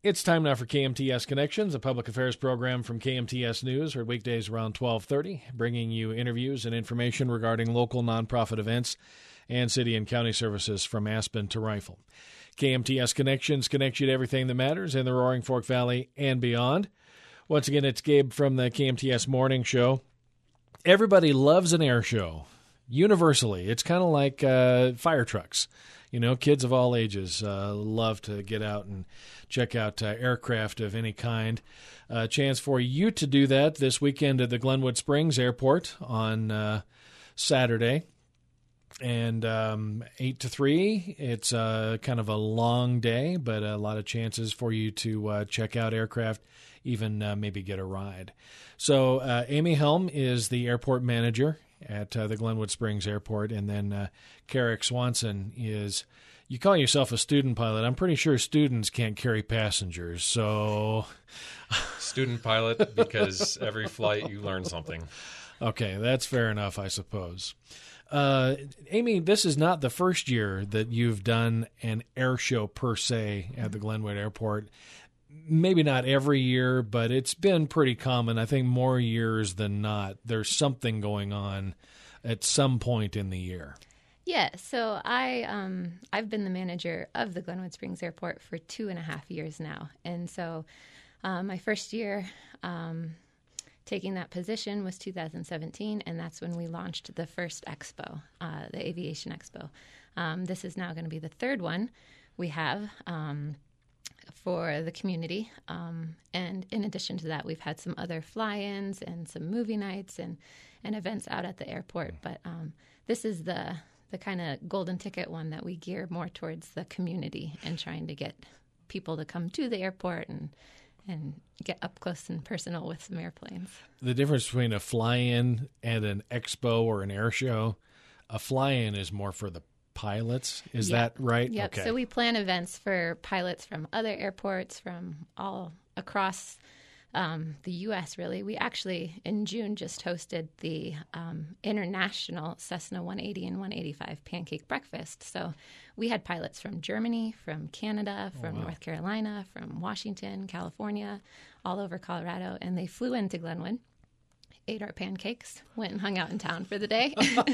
It's time now for KMTS Connections, a public affairs program from KMTS News, heard weekdays around 12:30, bringing you interviews and information regarding local nonprofit events and city and county services from Aspen to Rifle. KMTS Connections connects you to everything that matters in the Roaring Fork Valley and beyond. Once again, it's Gabe from the KMTS Morning Show. Everybody loves an air show, universally. It's kind of like fire trucks. You know, kids of all ages love to get out and check out aircraft of any kind. A chance for you to do that this weekend at the Glenwood Springs Airport on Saturday. And 8 to 3, it's kind of a long day, but a lot of chances for you to check out aircraft, even maybe get a ride. So Amy Helm is the airport manager at the Glenwood Springs Airport, and then Carrick Swanson is, you call yourself a student pilot. I'm pretty sure students can't carry passengers, so... Student pilot, because every flight you learn something. Okay, that's fair enough, I suppose. Amy, this is not the first year that you've done an air show per se at the Glenwood Airport. Maybe not every year, but it's been pretty common. I think more years than not, there's something going on at some point in the year. Yeah, so I've been the manager of the Glenwood Springs Airport for 2.5 years now. And so my first year taking that position was 2017, and that's when we launched the first expo, the Aviation Expo. This is now going to be the third one we have for the community. And in addition to that, we've had some other fly-ins and some movie nights and events out at the airport. But this is the kind of golden ticket one that we gear more towards the community and trying to get people to come to the airport and get up close and personal with some airplanes. The difference between a fly-in and an expo or an air show, a fly-in is more for the pilots. Is that right? Yep. Okay. So we plan events for pilots from other airports from all across the U.S., really. We actually, in June, just hosted the International Cessna 180 and 185 Pancake Breakfast. So we had pilots from Germany, from Canada, from North Carolina, from Washington, California, all over Colorado, and they flew into Glenwood, ate our pancakes, went and hung out in town for the day,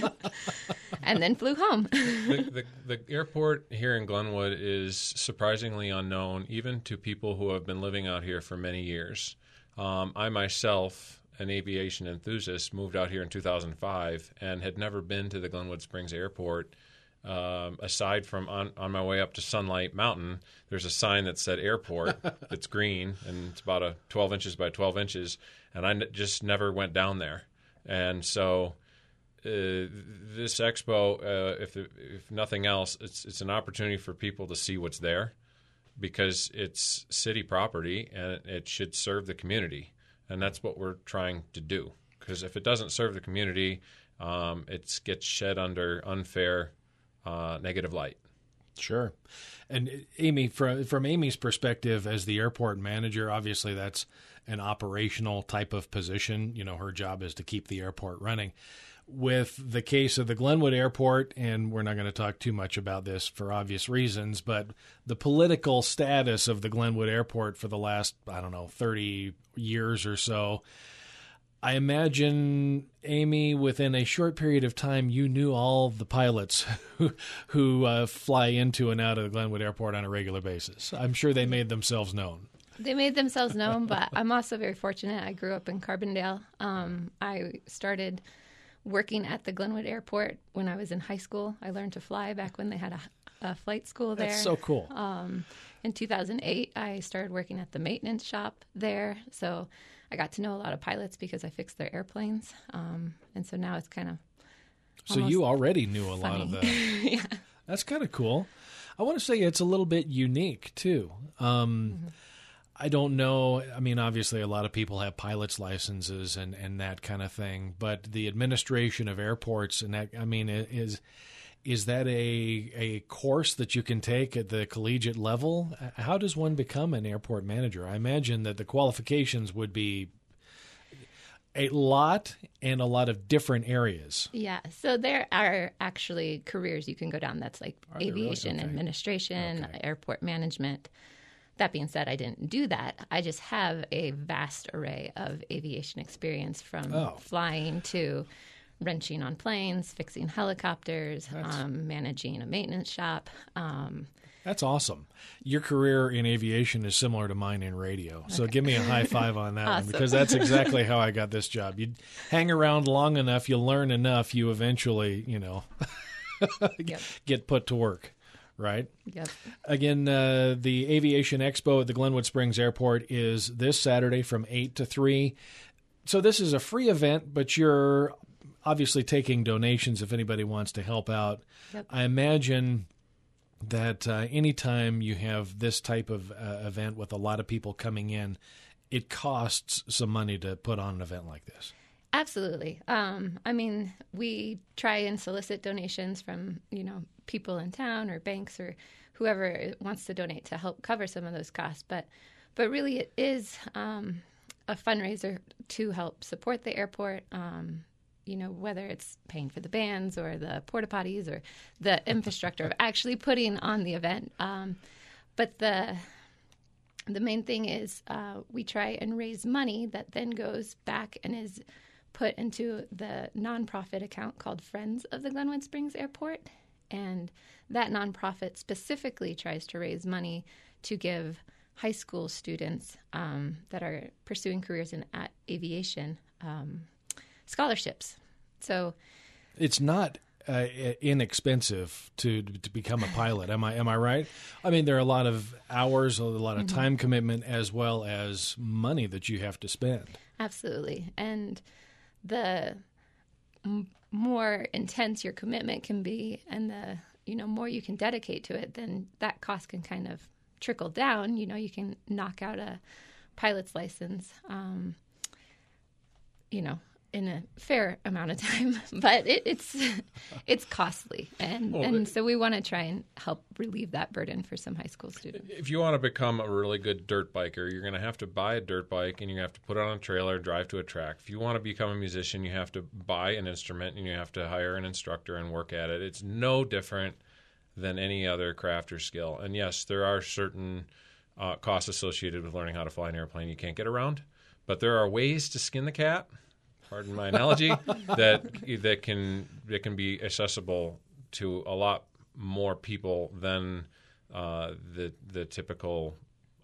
and then flew home. The airport here in Glenwood is surprisingly unknown, even to people who have been living out here for many years. I myself, an aviation enthusiast, moved out here in 2005 and had never been to the Glenwood Springs Airport. Aside from on my way up to Sunlight Mountain, there's a sign that said airport that's green, and it's about 12 inches by 12 inches, and I just never went down there. And so this expo, if nothing else, it's an opportunity for people to see what's there, because it's city property and it should serve the community. And that's what we're trying to do. Because if it doesn't serve the community, it gets shed under unfair, negative light. Sure. And Amy, from Amy's perspective as the airport manager, obviously that's an operational type of position. You know, her job is to keep the airport running. With the case of the Glenwood Airport, and we're not going to talk too much about this for obvious reasons, but the political status of the Glenwood Airport for the last, 30 years or so, I imagine, Amy, within a short period of time, you knew all the pilots who fly into and out of the Glenwood Airport on a regular basis. I'm sure they made themselves known. They made themselves known, but I'm also very fortunate. I grew up in Carbondale. I started working at the Glenwood Airport when I was in high school. I learned to fly back when they had a flight school there. That's so cool. In 2008, I started working at the maintenance shop there. So I got to know a lot of pilots because I fixed their airplanes. And so now it's kind of So you already knew a lot of the... Yeah. That's kind of cool. I want to say it's a little bit unique, too. I don't know. I mean, obviously, a lot of people have pilot's licenses and that kind of thing. But the administration of airports and that, I mean, is that a course that you can take at the collegiate level? How does one become an airport manager? I imagine that the qualifications would be a lot and a lot of different areas. Yeah. So there are actually careers you can go down. That's like Are there really? aviation Okay. administration, Okay. airport management. That being said, I didn't do that. I just have a vast array of aviation experience from flying to wrenching on planes, fixing helicopters, managing a maintenance shop. That's awesome. Your career in aviation is similar to mine in radio. So give me a high five on that one, because that's exactly how I got this job. You hang around long enough, you learn enough, you eventually, get put to work, right? Yep. Again, the Aviation Expo at the Glenwood Springs Airport is this Saturday from 8 to 3. So this is a free event, but you're obviously taking donations if anybody wants to help out. Yep. I imagine that anytime you have this type of event with a lot of people coming in, it costs some money to put on an event like this. Absolutely. We try and solicit donations from, people in town or banks or whoever wants to donate to help cover some of those costs. But really it is a fundraiser to help support the airport, whether it's paying for the bands or the porta potties or the infrastructure of actually putting on the event. But the main thing is we try and raise money that then goes back and is put into the nonprofit account called Friends of the Glenwood Springs Airport. And that nonprofit specifically tries to raise money to give high school students that are pursuing careers in aviation scholarships. So it's not inexpensive to become a pilot. Am I right? I mean, there are a lot of hours, a lot of time commitment, as well as money that you have to spend. Absolutely. And the more intense your commitment can be and the more you can dedicate to it, then that cost can kind of trickle down. You can knock out a pilot's license in a fair amount of time, but it's costly, and so we want to try and help relieve that burden for some high school students. If you want to become a really good dirt biker, you're going to have to buy a dirt bike, and you're going to have to put it on a trailer, drive to a track. If you want to become a musician, you have to buy an instrument, and you have to hire an instructor and work at it. It's no different than any other craft or skill. And yes, there are certain costs associated with learning how to fly an airplane you can't get around, but there are ways to skin the cat, pardon my analogy, that can be accessible to a lot more people than the typical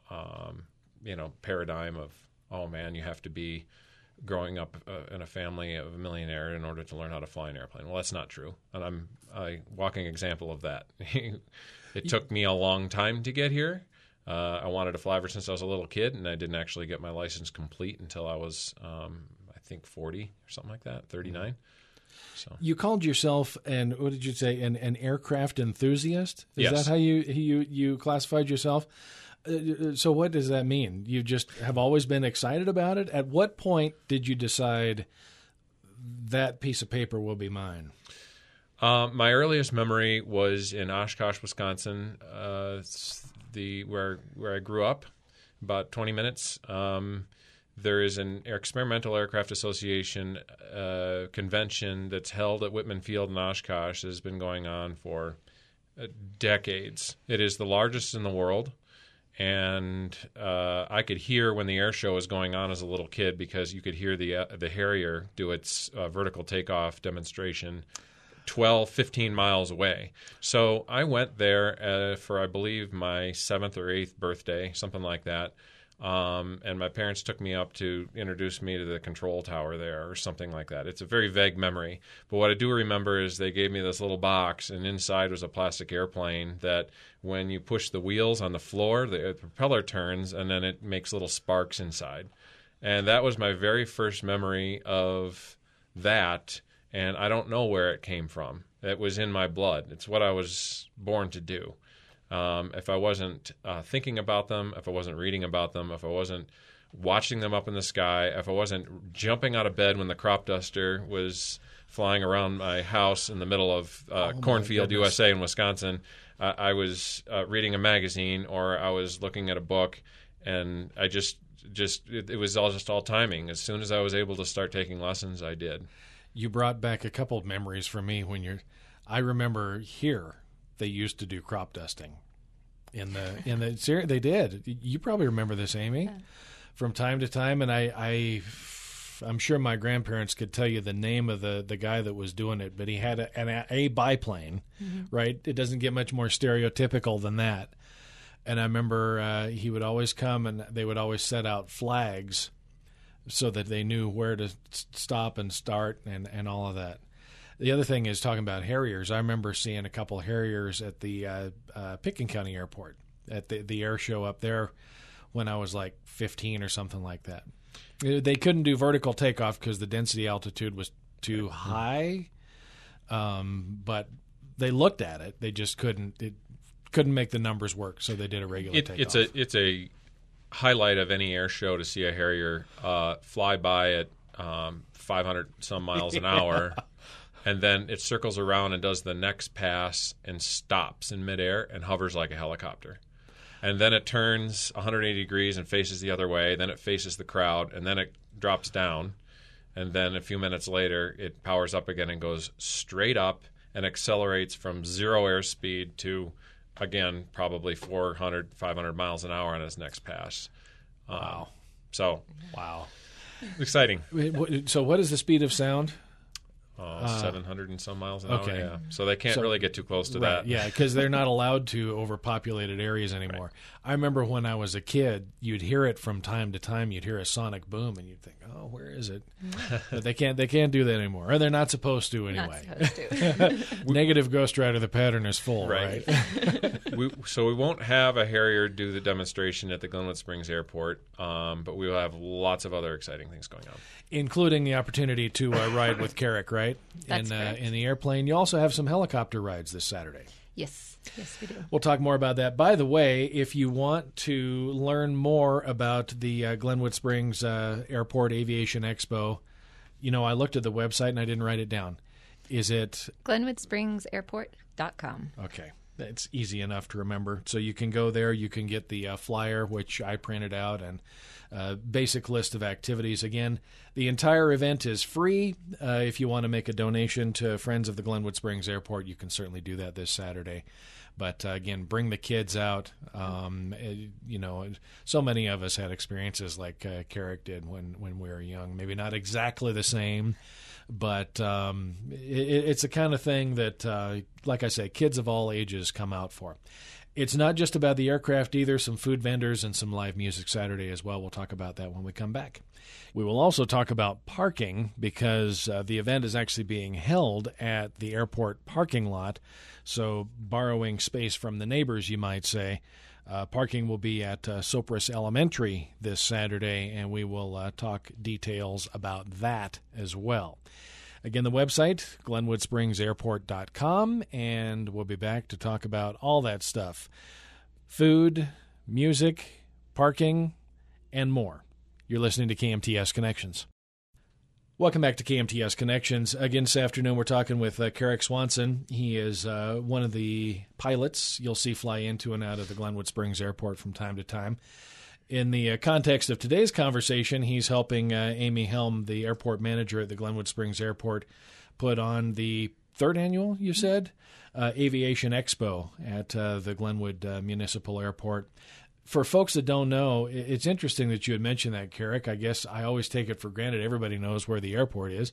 paradigm of, oh man, you have to be growing up in a family of a millionaire in order to learn how to fly an airplane. Well, that's not true, and I'm a walking example of that. It took me a long time to get here. I wanted to fly ever since I was a little kid, and I didn't actually get my license complete until I was I think 40 or something like that, 39. So you called yourself what did you say? An aircraft enthusiast? Is yes. that how you classified yourself? So what does that mean? You just have always been excited about it? At what point did you decide that piece of paper will be mine? My earliest memory was in Oshkosh, Wisconsin, where I grew up, about 20 minutes. There is an Experimental Aircraft Association convention that's held at Whitman Field in Oshkosh that has been going on for decades. It is the largest in the world, and I could hear when the air show was going on as a little kid because you could hear the Harrier do its vertical takeoff demonstration 12, 15 miles away. So I went there for, I believe, my 7th or 8th birthday, something like that. And my parents took me up to introduce me to the control tower there or something like that. It's a very vague memory. But what I do remember is they gave me this little box, and inside was a plastic airplane that when you push the wheels on the floor, the propeller turns, and then it makes little sparks inside. And that was my very first memory of that, and I don't know where it came from. It was in my blood. It's what I was born to do. If I wasn't thinking about them, if I wasn't reading about them, if I wasn't watching them up in the sky, if I wasn't jumping out of bed when the crop duster was flying around my house in the middle of Cornfield, USA in Wisconsin, I was reading a magazine or I was looking at a book, and I it was all timing. As soon as I was able to start taking lessons, I did. You brought back a couple of memories for me I remember here they used to do crop dusting. They did. You probably remember this, Amy, from time to time, and I'm sure my grandparents could tell you the name of the guy that was doing it, but he had a biplane, right? It doesn't get much more stereotypical than that. And I remember he would always come, and they would always set out flags so that they knew where to stop and start and all of that. The other thing is talking about Harriers. I remember seeing a couple of Harriers at the Pitkin County Airport at the air show up there when I was like 15 or something like that. They couldn't do vertical takeoff because the density altitude was too high, but they looked at it. They just couldn't make the numbers work, so they did a regular takeoff. It's a highlight of any air show to see a Harrier fly by at 500 some miles an hour. And then it circles around and does the next pass and stops in midair and hovers like a helicopter. And then it turns 180 degrees and faces the other way. Then it faces the crowd, and then it drops down. And then a few minutes later, it powers up again and goes straight up and accelerates from 0 airspeed to, again, probably 400, 500 miles an hour on its next pass. Wow. Wow. Exciting. So what is the speed of sound? 700 and some miles an hour. Yeah. So they can't really get too close to that. Yeah, because they're not allowed to overpopulated areas anymore. Right. I remember when I was a kid, you'd hear it from time to time. You'd hear a sonic boom, and you'd think, "Oh, where is it?" But they can't do that anymore, or they're not supposed to anyway. Not supposed to. Negative Ghost Rider. The pattern is full, right? So we won't have a Harrier do the demonstration at the Glenwood Springs Airport, but we will have lots of other exciting things going on, including the opportunity to ride with Carrick, right? That's correct. In the airplane. You also have some helicopter rides this Saturday. Yes, we do. We'll talk more about that. By the way, if you want to learn more about the Glenwood Springs Airport Aviation Expo, I looked at the website and I didn't write it down. Is it GlenwoodSpringsAirport.com? Okay. It's easy enough to remember. So you can go there. You can get the flyer, which I printed out, and basic list of activities. Again, the entire event is free. If you want to make a donation to Friends of the Glenwood Springs Airport, you can certainly do that this Saturday. But again, bring the kids out. So many of us had experiences like Carrick did when we were young. Maybe not exactly the same, but it's the kind of thing that, like I say, kids of all ages come out for. It's not just about the aircraft either. Some food vendors and some live music Saturday as well. We'll talk about that when we come back. We will also talk about parking because the event is actually being held at the airport parking lot. So borrowing space from the neighbors, you might say. Parking will be at Sopris Elementary this Saturday, and we will talk details about that as well. Again, the website, GlenwoodSpringsAirport.com, and we'll be back to talk about all that stuff. Food, music, parking, and more. You're listening to KMTS Connections. Welcome back to KMTS Connections. Again, this afternoon we're talking with Carrick Swanson. He is one of the pilots you'll see fly into and out of the Glenwood Springs Airport from time to time. In the context of today's conversation, he's helping Amy Helm, the airport manager at the Glenwood Springs Airport, put on the third annual, you said, Aviation Expo at the Glenwood Municipal Airport. For folks that don't know, it's interesting that you had mentioned that, Carrick. I guess I always take it for granted everybody knows where the airport is.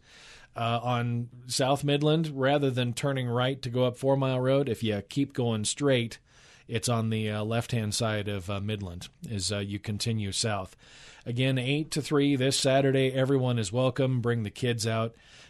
On South Midland, rather than turning right to go up 4 Mile Road, if you keep going straight, it's on the left-hand side of Midland as you continue south. Again, 8 to 3 this Saturday. Everyone is welcome. Bring the kids out.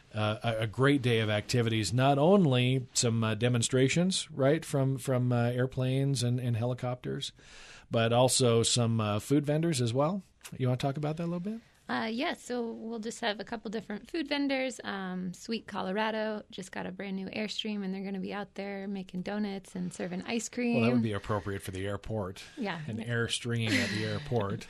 A great day of activities. Not only some demonstrations, right, from airplanes and helicopters, but also some food vendors as well. You want to talk about that a little bit? Yes, so we'll just have a couple different food vendors. Sweet Colorado just got a brand new Airstream, and they're going to be out there making donuts and serving ice cream. Well, that would be appropriate for the airport. Yeah. An Airstream at the airport.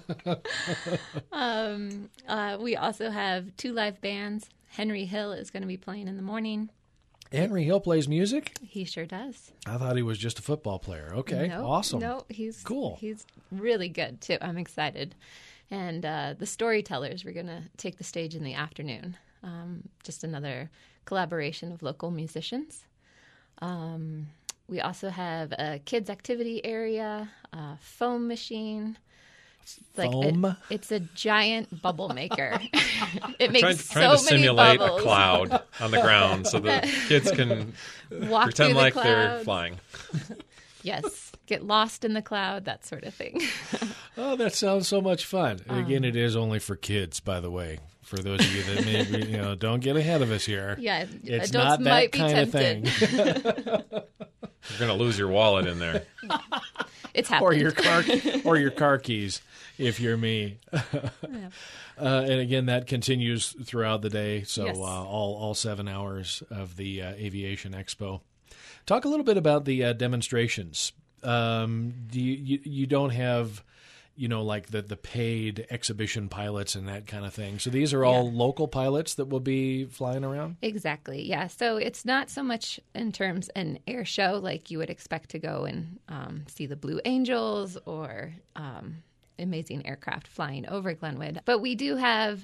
We also have 2 live bands. Henry Hill is going to be playing in the morning. Henry Hill plays music? He sure does. I thought he was just a football player. Okay, awesome. No, he's cool. He's really good, too. I'm excited. And the Storytellers, we're going to take the stage in the afternoon. Just another collaboration of local musicians. We also have a kids activity area, a foam machine. Foam? It's a giant bubble maker. It makes trying to so many simulate bubbles. a cloud on the ground so the kids can Walk pretend through the like they're clouds. flying. Yes, get lost in the cloud, that sort of thing. Oh, that sounds so much fun. And again, it is only for kids, by the way. For those of you that maybe don't get ahead of us here. Yeah, It's adults not that might be kind of tempted. thing. You're going to lose your wallet in there. It's or happened. your car keys, if you're me. And again, that continues throughout the day. So Yes. all 7 hours of the Aviation Expo. Talk a little bit about the demonstrations. You don't have, like the paid exhibition pilots and that kind of thing. So these are all local pilots that will be flying around? Exactly, yeah. So it's not so much in terms an air show like you would expect to go and see the Blue Angels or amazing aircraft flying over Glenwood. But we do have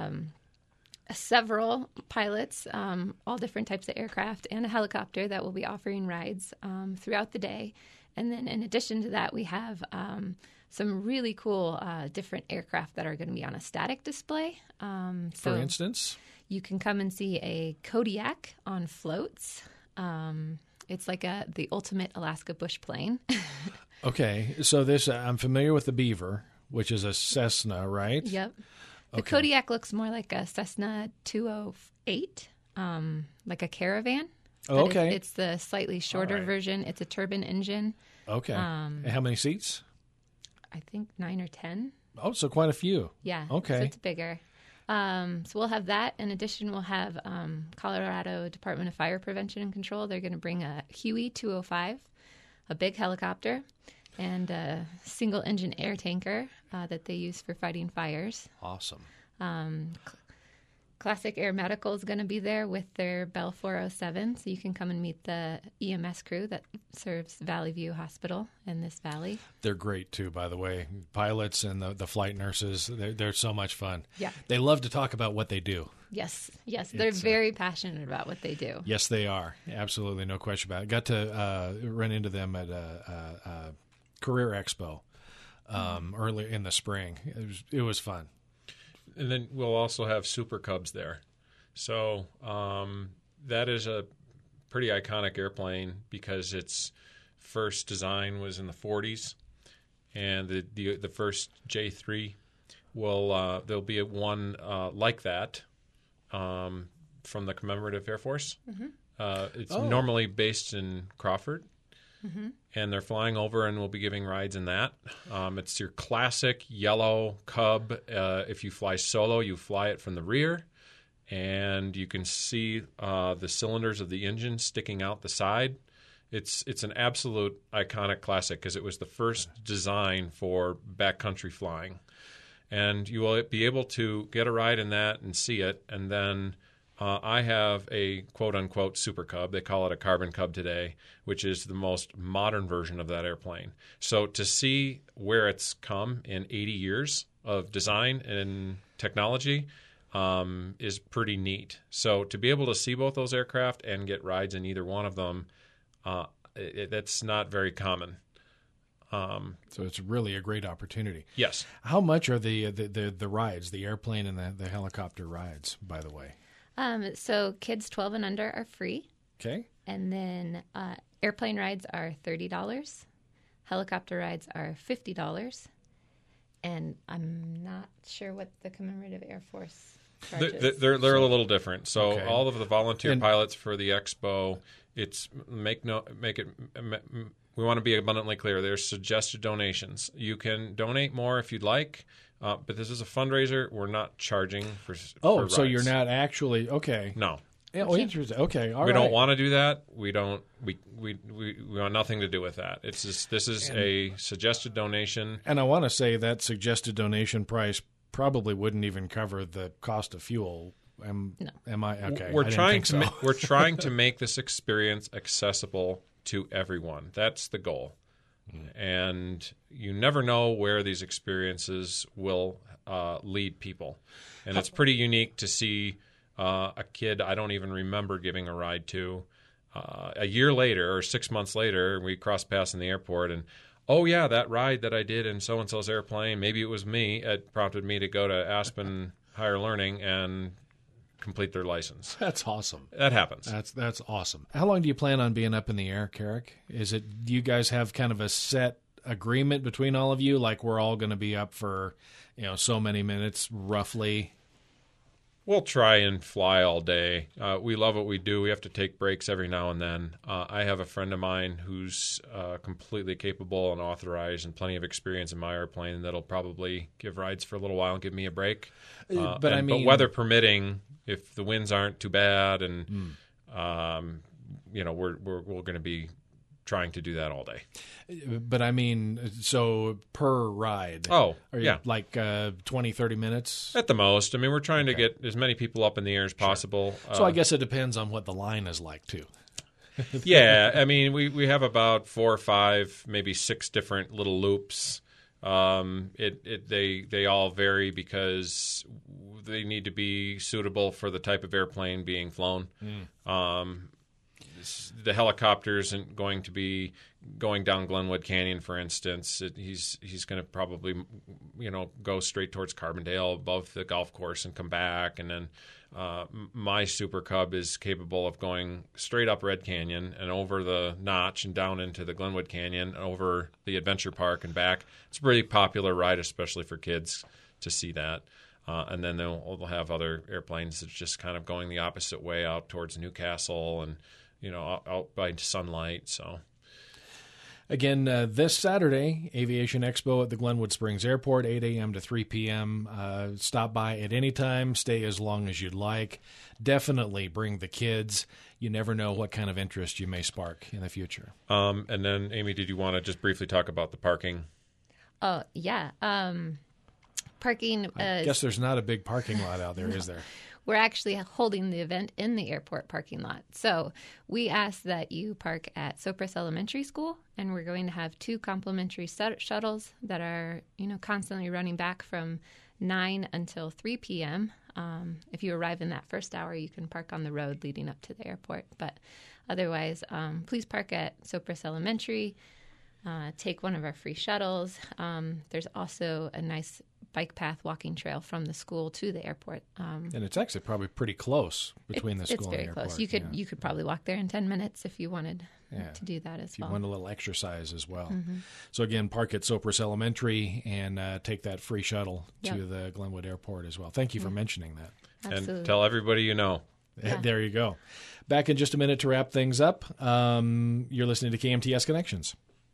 several pilots, all different types of aircraft, and a helicopter that will be offering rides throughout the day. And then in addition to that, we have some really cool different aircraft that are going to be on a static display. For instance? You can come and see a Kodiak on floats. It's like the ultimate Alaska bush plane. Okay, so this I'm familiar with the Beaver, which is a Cessna, right? Yep. The Okay. Kodiak looks more like a Cessna 208, like a Caravan. Oh, But okay. It's the slightly shorter right. version. It's a turbine engine. Okay. And how many seats? I think 9 or 10. Oh, so quite a few. Yeah. Okay. So it's bigger. So we'll have that. In addition, we'll have Colorado Department of Fire Prevention and Control. They're going to bring a Huey 205, a big helicopter, and a single-engine air tanker that they use for fighting fires. Awesome. Classic Air Medical is going to be there with their Bell 407, so you can come and meet the EMS crew that serves Valley View Hospital in this valley. They're great, too, by the way. Pilots and the flight nurses, they're so much fun. Yeah. They love to talk about what they do. Yes, they're very passionate about what they do. Yes, they are. Absolutely, no question about it. Got to run into them at a Career Expo early in the spring. It was fun. And then we'll also have Super Cubs there. So that is a pretty iconic airplane because its first design was in the 40s. And the first J3 there'll be one like that from the Commemorative Air Force. Mm-hmm. It's normally based in Crawford. Mm-hmm. And they're flying over, and we'll be giving rides in that. It's your classic yellow Cub. If you fly solo, you fly it from the rear, and you can see the cylinders of the engine sticking out the side. It's an absolute iconic classic because it was the first design for backcountry flying. And you will be able to get a ride in that and see it, and then I have a quote-unquote Super Cub. They call it a Carbon Cub today, which is the most modern version of that airplane. So to see where it's come in 80 years of design and technology is pretty neat. So to be able to see both those aircraft and get rides in either one of them, that's not very common. So it's really a great opportunity. Yes. How much are the rides, the airplane and the helicopter rides, by the way? So kids 12 and under are free. Okay. And then airplane rides are $30. Helicopter rides are $50. And I'm not sure what the Commemorative Air Force charges. They're a little different. So Okay. all of the volunteer And- pilots for the expo, we want to be abundantly clear. There's suggested donations. You can donate more if you'd like, but this is a fundraiser. We're not charging for Oh, so rides. you're not actually okay. No. Yeah, oh, interesting. Okay, all right. We don't want to do that. We don't. We want nothing to do with that. It's just, this is a suggested donation. And I want to say that suggested donation price probably wouldn't even cover the cost of fuel. Am I okay? We're I didn't trying think to so. we're trying to make this experience accessible to everyone. That's the goal. And you never know where these experiences will lead people. And it's pretty unique to see a kid I don't even remember giving a ride to a year later or 6 months later, we crossed paths in the airport, and oh yeah, that ride that I did in so and so's airplane, maybe it was me. It prompted me to go to Aspen Higher Learning and complete their license. That's awesome. That happens. That's awesome. How long do you plan on being up in the air, Carrick? Do you guys have kind of a set agreement between all of you, like we're all going to be up for, so many minutes roughly? We'll try and fly all day. We love what we do. We have to take breaks every now and then. I have a friend of mine who's completely capable and authorized and plenty of experience in my airplane that'll probably give rides for a little while and give me a break. But weather permitting, if the winds aren't too bad, and we're going to be trying to do that all day. But so per ride. Oh, yeah. Like 20, 30 minutes? At the most. We're trying to get as many people up in the air as possible. So I guess it depends on what the line is like, too. Yeah. We have about 4 or 5, maybe 6 different little loops. They all vary because they need to be suitable for the type of airplane being flown. The helicopter isn't going to be going down Glenwood Canyon, for instance. He's going to probably, go straight towards Carbondale above the golf course and come back. And then my Super Cub is capable of going straight up Red Canyon and over the notch and down into the Glenwood Canyon, over the Adventure Park and back. It's a pretty popular ride, especially for kids to see that. And then they'll have other airplanes that's just kind of going the opposite way out towards Newcastle and out by Sunlight. So, again, this Saturday, Aviation Expo at the Glenwood Springs Airport, 8 a.m. to 3 p.m. Stop by at any time. Stay as long as you'd like. Definitely bring the kids. You never know what kind of interest you may spark in the future. And then, Amy, did you want to just briefly talk about the parking? Oh, yeah. Parking. I guess there's not a big parking lot out there, is there? We're actually holding the event in the airport parking lot. So we ask that you park at Sopris Elementary School, and we're going to have 2 complimentary shuttles that are, constantly running back from 9 until 3 p.m. If you arrive in that first hour, you can park on the road leading up to the airport. But otherwise, please park at Sopris Elementary. Take one of our free shuttles. There's also a nice bike path walking trail from the school to the airport. And it's actually probably pretty close between the school and the airport. It's very close. You could probably walk there in 10 minutes if you wanted to do that as well. If you want a little exercise as well. Mm-hmm. So again, park at Sopris Elementary and take that free shuttle to the Glenwood Airport as well. Thank you for mentioning that. Absolutely. And tell everybody you know. Yeah. There you go. Back in just a minute to wrap things up. You're listening to KMTS Connections.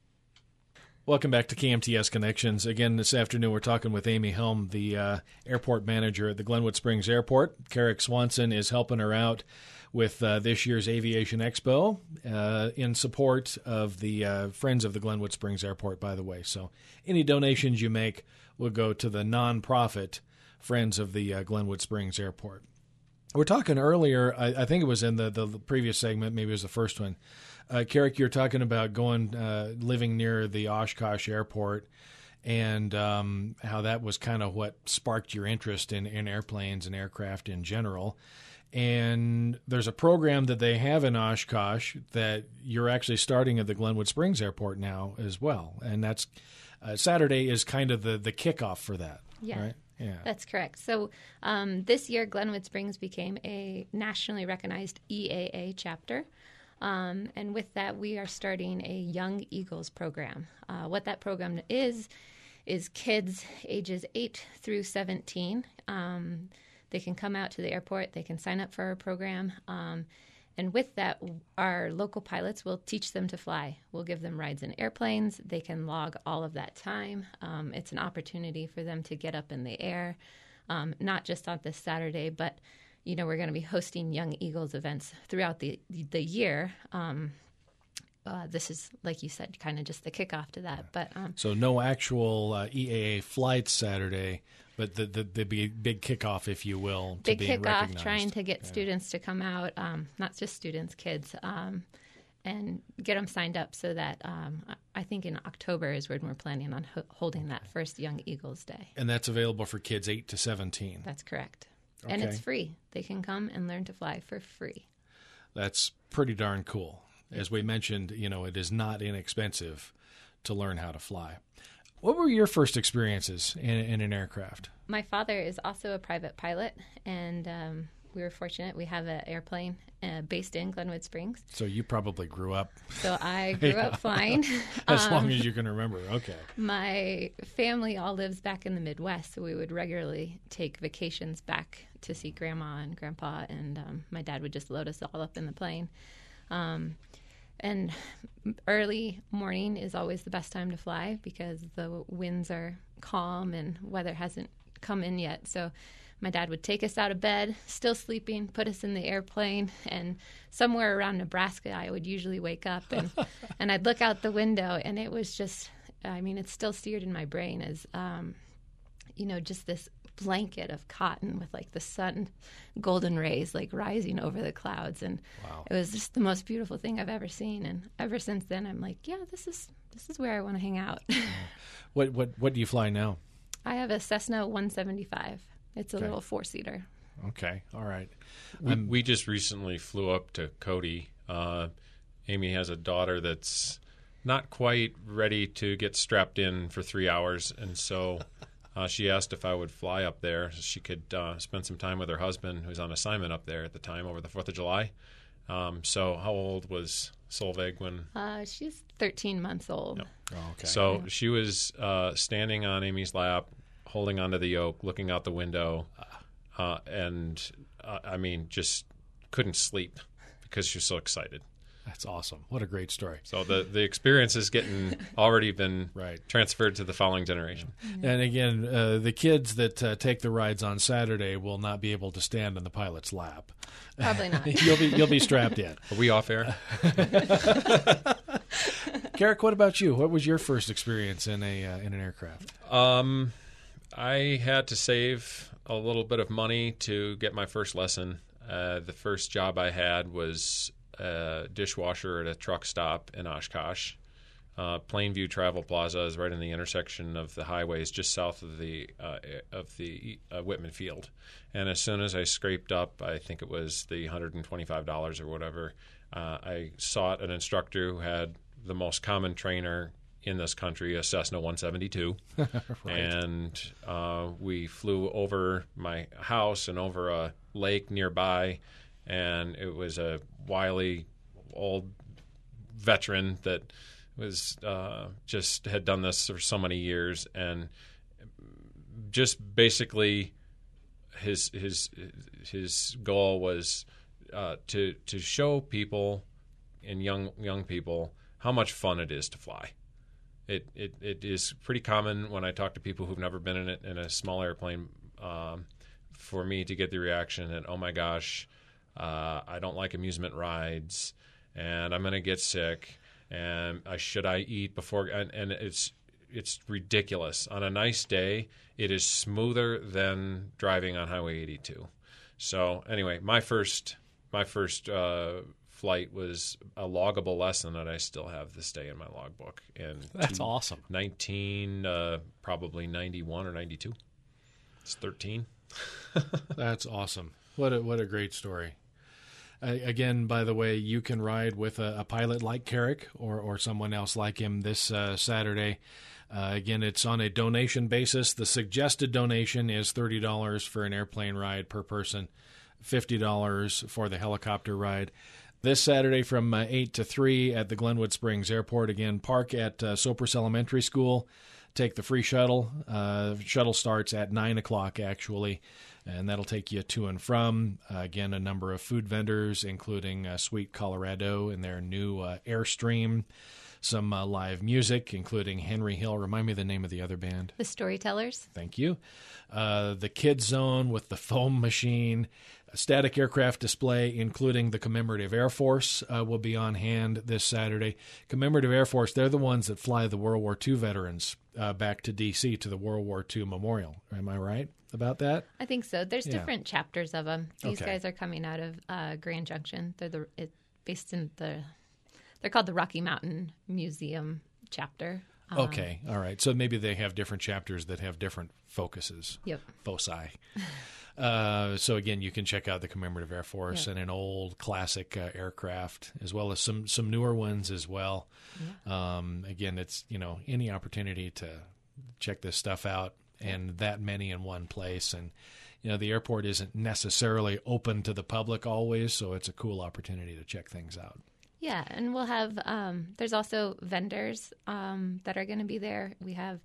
Welcome back to KMTS Connections. Again, this afternoon we're talking with Amy Helm, the airport manager at the Glenwood Springs Airport. Carrick Swanson is helping her out with this year's Aviation Expo in support of the Friends of the Glenwood Springs Airport, by the way. So any donations you make will go to the nonprofit Friends of the Glenwood Springs Airport. We're talking earlier, I think it was in the previous segment, maybe it was the first one. Carrick, you're talking about living near the Oshkosh Airport and how that was kind of what sparked your interest in airplanes and aircraft in general. And there's a program that they have in Oshkosh that you're actually starting at the Glenwood Springs Airport now as well. And that's Saturday is kind of the kickoff for that, right? Yeah, that's correct. So this year, Glenwood Springs became a nationally recognized EAA chapter. And with that, we are starting a Young Eagles program. What that program is kids ages 8 through 17. They can come out to the airport. They can sign up for our program. And with that, our local pilots will teach them to fly. We'll give them rides in airplanes. They can log all of that time. It's an opportunity for them to get up in the air, not just on this Saturday, but we're going to be hosting Young Eagles events throughout the year. This is, like you said, kind of just the kickoff to that. But so no actual EAA flights Saturday, but the big kickoff, if you will, to big being kickoff, recognized. Trying to get students to come out, not just students, kids, and get them signed up so that I think in October is when we're planning on holding that first Young Eagles Day. And that's available for kids 8 to 17. That's correct. Okay. And it's free. They can come and learn to fly for free. That's pretty darn cool. As we mentioned, it is not inexpensive to learn how to fly. What were your first experiences in an aircraft? My father is also a private pilot, and we were fortunate. We have an airplane based in Glenwood Springs. So you probably grew up. So I grew up flying. As long as you can remember. Okay. My family all lives back in the Midwest, so we would regularly take vacations back to see Grandma and Grandpa, and my dad would just load us all up in the plane. And early morning is always the best time to fly because the winds are calm and weather hasn't come in yet. So my dad would take us out of bed, still sleeping, put us in the airplane, and somewhere around Nebraska I would usually wake up and I'd look out the window, and it was just, it's still seared in my brain as, just this blanket of cotton with like the sun golden rays like rising over the clouds, and wow. It was just the most beautiful thing I've ever seen. And ever since then I'm like, yeah, this is where I want to hang out. What do you fly now? I have a Cessna 175. It's a little 4-seater. Okay, all right. We just recently flew up to Cody. Amy has a daughter that's not quite ready to get strapped in for 3 hours, and so she asked if I would fly up there so she could spend some time with her husband, who's on assignment up there at the time over the 4th of July. So how old was Solveig when? She's 13 months old. No. Oh, okay. So she was standing on Amy's lap, holding onto the yoke, looking out the window, and just couldn't sleep because she was so excited. That's awesome. What a great story. So the experience has already been right. transferred to the following generation. Mm-hmm. And again, the kids that take the rides on Saturday will not be able to stand in the pilot's lap. Probably not. You'll be strapped in. Are we off air? Carrick, what about you? What was your first experience in an aircraft? I had to save a little bit of money to get my first lesson. The first job I had was a dishwasher at a truck stop in Oshkosh. Plainview Travel Plaza is right in the intersection of the highways, just south of the Whitman Field. And as soon as I scraped up, I think it was the $125 or whatever, I sought an instructor who had the most common trainer in this country, a Cessna 172. Right. And we flew over my house and over a lake nearby, and it was a wily old veteran that was just had done this for so many years, and just basically his goal was to show people and young people how much fun it is to fly. It is pretty common when I talk to people who've never been in a small airplane for me to get the reaction that, oh my gosh, I don't like amusement rides, and I'm going to get sick, and should I eat before? And it's ridiculous. On a nice day, it is smoother than driving on Highway 82. So anyway, my first flight was a loggable lesson that I still have this day in my logbook. And that's awesome. Probably 91 or 92. It's 13. That's awesome. What a great story. Again, by the way, you can ride with a pilot like Carrick or someone else like him this Saturday. Again, it's on a donation basis. The suggested donation is $30 for an airplane ride per person, $50 for the helicopter ride. This Saturday from 8 to 3 at the Glenwood Springs Airport. Again, park at Sopris Elementary School. Take the free shuttle. Shuttle starts at 9 o'clock, actually, and that'll take you to and from. Again, a number of food vendors, including Sweet Colorado and their new Airstream. Some live music, including Henry Hill. Remind me the name of the other band. The Storytellers. Thank you. The Kids Zone with the foam machine. A static aircraft display, including the Commemorative Air Force, will be on hand this Saturday. Commemorative Air Force, they're the ones that fly the World War II veterans back to D.C. to the World War II Memorial. Am I right about that? I think so. There's different chapters of them. These Okay. guys are coming out of Grand Junction. They're based in they're called the Rocky Mountain Museum chapter. Okay, all right. So maybe they have different chapters that have different focuses. Yep. Foci. So again, you can check out the Commemorative Air Force and an old classic aircraft, as well as some newer ones as well. Yeah. Again, it's any opportunity to check this stuff out, and that many in one place. And the airport isn't necessarily open to the public always, so it's a cool opportunity to check things out. Yeah, and we'll have there's also vendors that are going to be there. We have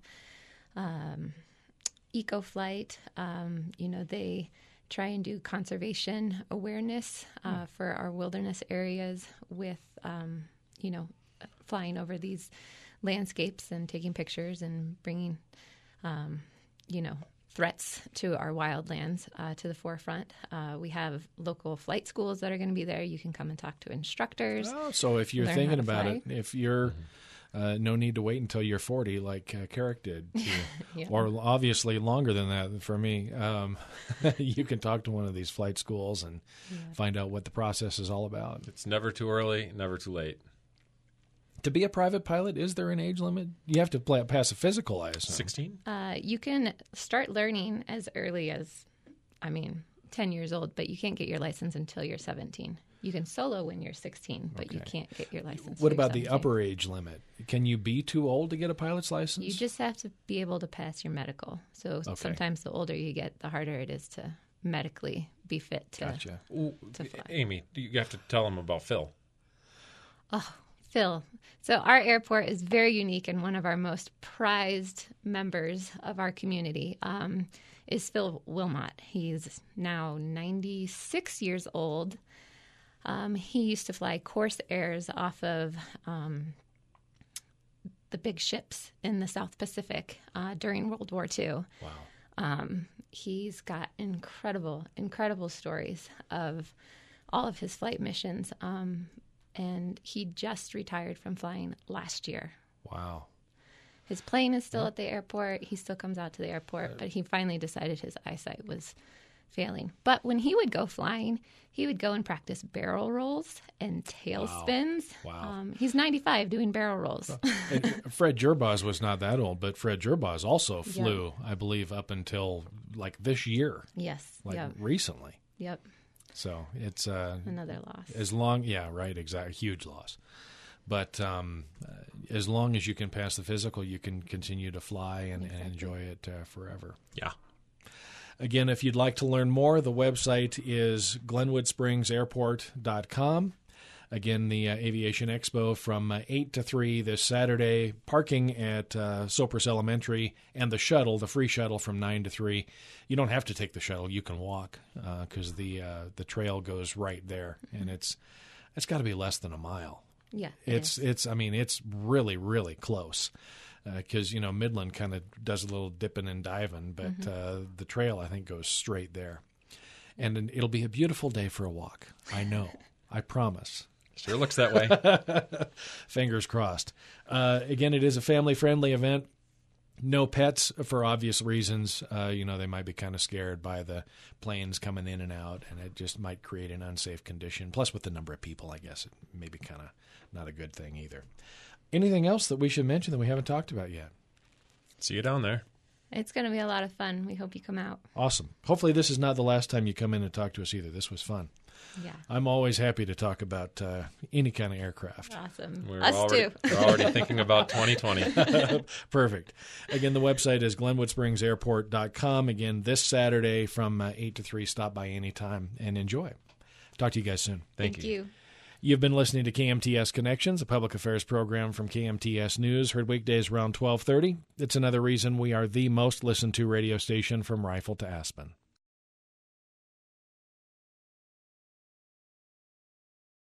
EcoFlight. They try and do conservation awareness for our wilderness areas with, flying over these landscapes and taking pictures and bringing, threats to our wildlands to the forefront. We have local flight schools that are going to be there. You can come and talk to instructors. Oh, so if you're thinking about it, if you're no need to wait until you're 40 like Carrick did, or obviously longer than that for me, you can talk to one of these flight schools and find out what the process is all about. It's never too early, never too late. To be a private pilot, is there an age limit? You have to pass a physical, I assume. 16? You can start learning as early as, 10 years old, but you can't get your license until you're 17. You can solo when you're 16, but you can't get your license. What about the upper age limit? Can you be too old to get a pilot's license? You just have to be able to pass your medical. So sometimes the older you get, the harder it is to medically be fit to, to fly. Amy, you have to tell them about Phil. Oh, Phil. So our airport is very unique, and one of our most prized members of our community is Phil Wilmot. He's now 96 years old. He used to fly Corsairs off of the big ships in the South Pacific during World War II. Wow. He's got incredible stories of all of his flight missions. And he just retired from flying last year. Wow. His plane is still at the airport. He still comes out to the airport, but he finally decided his eyesight was failing. But when he would go flying, he would go and practice barrel rolls and tail spins. Wow. He's 95 doing barrel rolls. Fred Gerboz was not that old, but Fred Gerboz also flew, I believe, up until like this year. Yes. Recently. Yep. So it's another loss. Exactly, huge loss. But as long as you can pass the physical, you can continue to fly and enjoy it forever. Yeah. Again, if you'd like to learn more, the website is GlenwoodSpringsAirport.com. Again, the Aviation Expo from 8 to 3 this Saturday. Parking at Sopris Elementary, and the shuttle, the free shuttle from 9 to 3. You don't have to take the shuttle. You can walk because the trail goes right there, and it's got to be less than a mile. Yeah, it's really, really close because Midland kind of does a little dipping and diving, but the trail I think goes straight there, and it'll be a beautiful day for a walk. I know, I promise. Sure looks that way. Fingers crossed. Again, it is a family-friendly event. No pets for obvious reasons. They might be kind of scared by the planes coming in and out, and it just might create an unsafe condition. Plus, with the number of people, I guess it may be kind of not a good thing either. Anything else that we should mention that we haven't talked about yet? See you down there. It's going to be a lot of fun. We hope you come out. Awesome. Hopefully this is not the last time you come in and talk to us either. This was fun. Yeah. I'm always happy to talk about any kind of aircraft. Awesome. Too. We're already thinking about 2020. Perfect. Again, the website is GlenwoodSpringsAirport.com. Again, this Saturday from 8 to 3. Stop by anytime and enjoy. Talk to you guys soon. Thank you. You've been listening to KMTS Connections, a public affairs program from KMTS News, heard weekdays around 12:30. It's another reason we are the most listened to radio station from Rifle to Aspen.